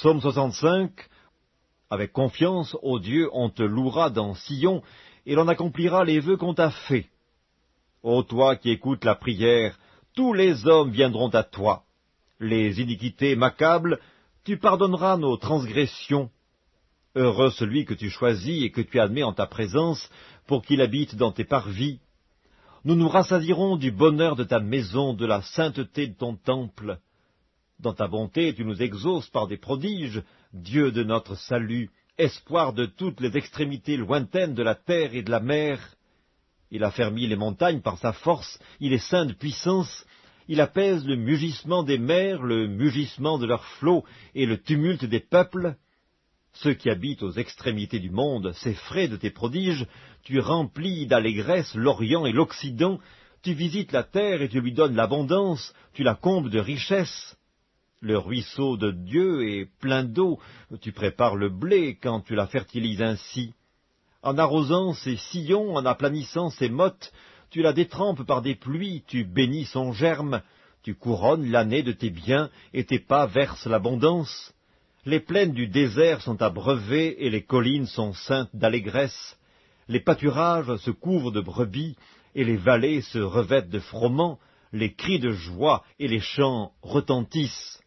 Psaume 65. Avec confiance, ô Dieu, on te louera dans Sion, et l'on accomplira les vœux qu'on t'a faits. Ô toi qui écoutes la prière, tous les hommes viendront à toi. Les iniquités m'accablent, tu pardonneras nos transgressions. Heureux celui que tu choisis et que tu admets en ta présence, pour qu'il habite dans tes parvis. Nous nous rassasierons du bonheur de ta maison, de la sainteté de ton temple. Dans ta bonté, tu nous exauces par des prodiges, Dieu de notre salut, espoir de toutes les extrémités lointaines de la terre et de la mer. Il a fermi les montagnes par sa force, il est saint de puissance, il apaise le mugissement des mers, le mugissement de leurs flots et le tumulte des peuples. Ceux qui habitent aux extrémités du monde s'effraient de tes prodiges, tu remplis d'allégresse l'Orient et l'Occident, tu visites la terre et tu lui donnes l'abondance, tu la combles de richesses. Le ruisseau de Dieu est plein d'eau, tu prépares le blé quand tu la fertilises ainsi. En arrosant ses sillons, en aplanissant ses mottes, tu la détrempes par des pluies, tu bénis son germe, tu couronnes l'année de tes biens, et tes pas versent l'abondance. Les plaines du désert sont abreuvées, et les collines sont ceintes d'allégresse. Les pâturages se couvrent de brebis, et les vallées se revêtent de froment, les cris de joie et les chants retentissent.